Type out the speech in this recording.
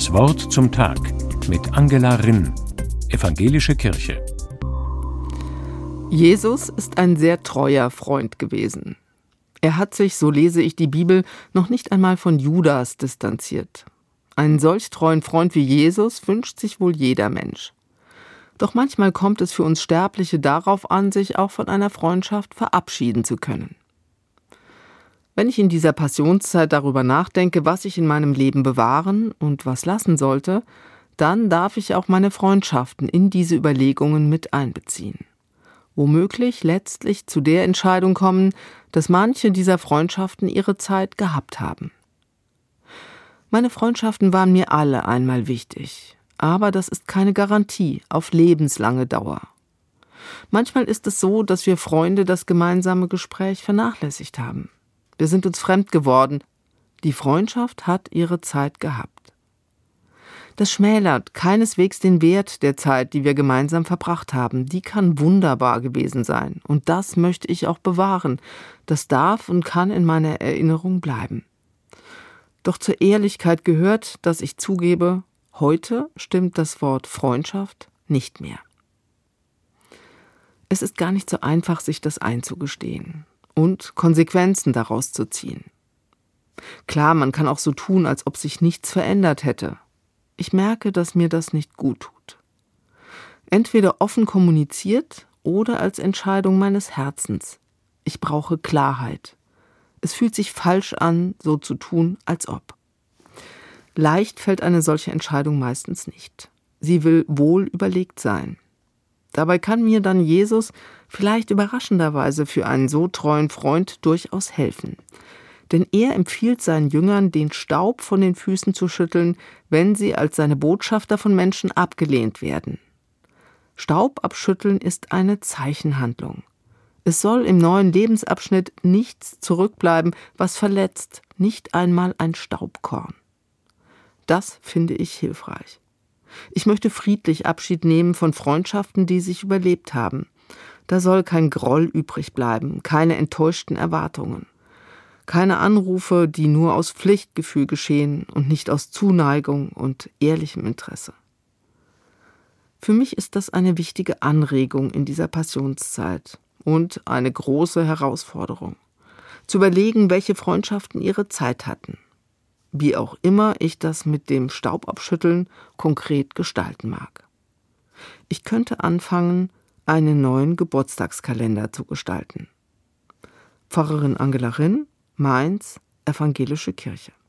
Das Wort zum Tag mit Angela Rinn, Evangelische Kirche. Jesus ist ein sehr treuer Freund gewesen. Er hat sich, so lese ich die Bibel, noch nicht einmal von Judas distanziert. Einen solch treuen Freund wie Jesus wünscht sich wohl jeder Mensch. Doch manchmal kommt es für uns Sterbliche darauf an, sich auch von einer Freundschaft verabschieden zu können. Wenn ich in dieser Passionszeit darüber nachdenke, was ich in meinem Leben bewahren und was lassen sollte, dann darf ich auch meine Freundschaften in diese Überlegungen mit einbeziehen. Womöglich letztlich zu der Entscheidung kommen, dass manche dieser Freundschaften ihre Zeit gehabt haben. Meine Freundschaften waren mir alle einmal wichtig, aber das ist keine Garantie auf lebenslange Dauer. Manchmal ist es so, dass wir Freunde das gemeinsame Gespräch vernachlässigt haben. Wir sind uns fremd geworden. Die Freundschaft hat ihre Zeit gehabt. Das schmälert keineswegs den Wert der Zeit, die wir gemeinsam verbracht haben. Die kann wunderbar gewesen sein. Und das möchte ich auch bewahren. Das darf und kann in meiner Erinnerung bleiben. Doch zur Ehrlichkeit gehört, dass ich zugebe, heute stimmt das Wort Freundschaft nicht mehr. Es ist gar nicht so einfach, sich das einzugestehen und Konsequenzen daraus zu ziehen. Klar, man kann auch so tun, als ob sich nichts verändert hätte. Ich merke, dass mir das nicht gut tut. Entweder offen kommuniziert oder als Entscheidung meines Herzens. Ich brauche Klarheit. Es fühlt sich falsch an, so zu tun, als ob. Leicht fällt eine solche Entscheidung meistens nicht. Sie will wohl überlegt sein. Dabei kann mir dann Jesus vielleicht überraschenderweise für einen so treuen Freund durchaus helfen. Denn er empfiehlt seinen Jüngern, den Staub von den Füßen zu schütteln, wenn sie als seine Botschafter von Menschen abgelehnt werden. Staub abschütteln ist eine Zeichenhandlung. Es soll im neuen Lebensabschnitt nichts zurückbleiben, was verletzt, nicht einmal ein Staubkorn. Das finde ich hilfreich. Ich möchte friedlich Abschied nehmen von Freundschaften, die sich überlebt haben. Da soll kein Groll übrig bleiben, keine enttäuschten Erwartungen. Keine Anrufe, die nur aus Pflichtgefühl geschehen und nicht aus Zuneigung und ehrlichem Interesse. Für mich ist das eine wichtige Anregung in dieser Passionszeit und eine große Herausforderung. Zu überlegen, welche Freundschaften ihre Zeit hatten. Wie auch immer ich das mit dem Staubabschütteln konkret gestalten mag. Ich könnte anfangen, einen neuen Geburtstagskalender zu gestalten. Pfarrerin Angela Rinn, Mainz, Evangelische Kirche.